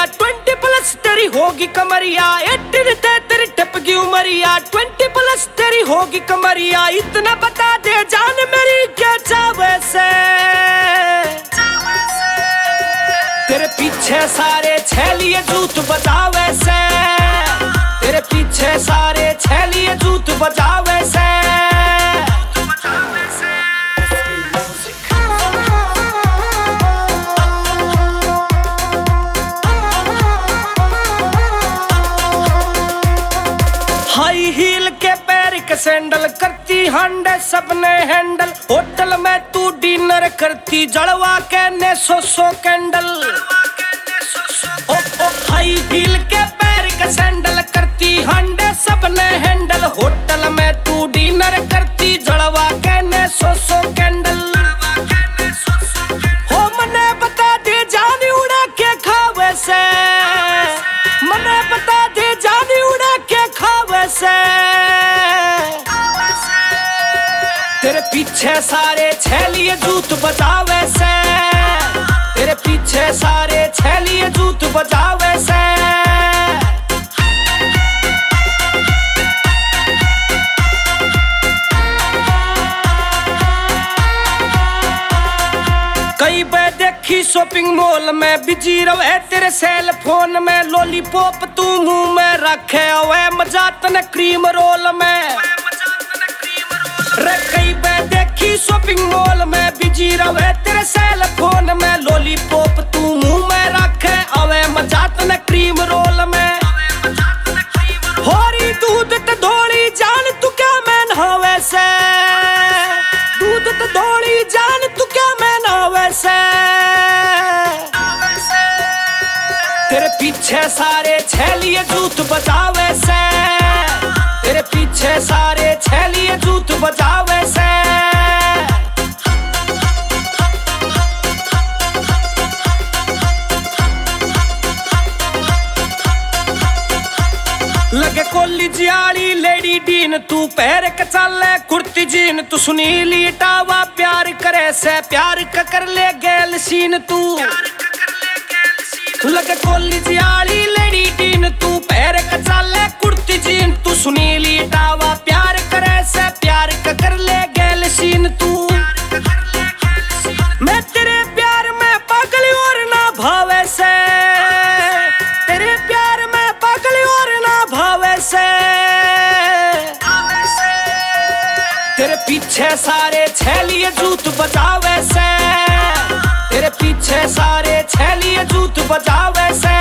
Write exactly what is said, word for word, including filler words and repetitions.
Umaria twenty plus तेरी होगी कमरिया, एटीन ते तेरी टपकी उमरिया, ट्वेंटी प्लस तेरी होगी कमरिया, इतना बता दे जान मेरी क्या चावे से। तेरे पीछे सारे छैलिए जूत बजावे से, तेरे पीछे सारे छैलिए जूत बजावे से। हाई हील के पैर के सैंडल करती हांडे सबने हैंडल, होटल में तू डिनर करती जड़वा के ने सो सो कैंडल। ओ ओ हाई हील के पैर के सैंडल करती हांडे सबने हैंडल, होटल में तू डिनर करती जड़वा के ने सो सो कैंडल। हो मने बता दे जानी उड़ा के खावे से, मने बता दे जानी उड़ा के खावे से। तेरे पीछे सारे छैलिए जूत बजावे से, तेरे पीछे सारे छैलिए जूत बजावे से। कई बार देखी शॉपिंग मॉल में बिजी रहे तेरे सेल फोन में, लॉलीपॉप तू मुंह में रखे हुए मजा तने क्रीम रोल में। रे कई बार देखी शॉपिंग मॉल में बिजी रहे तेरे सेल फोन में, लॉलीपॉप तू मुंह में रखे हुए मजा तने क्रीम रोल में। होरी दूध ते धोली जान तू क्या मैं नहावे से, दूध ते धोली जान तू क्या मैं नहावे से। तेरे पीछे सारे छैलिए जूत बजावे से, तेरे पीछे सारे छैलिए जूत बजावे से। लगे कॉलेज आली लेडी डीन तू पैर के चाले कुर्ती जीन, तू सुनीली टावा प्यार करे से प्यार का कर ले गैल सीन तू। लगे कॉलेज आली लेडी डीन तू पैर के चाले कुर्ती जीन, तू सुनीली टावा प्यार करे से प्यार का कर ले गैल सीन तू। मैं तेरे प्यार में पागल और ना भावे से, तेरे प्यार में पागल और ना भावे से। तेरे पीछे सारे छैलिए जूत बजावे से, तेरे पीछे सारे छैलिए जूत बजावे से।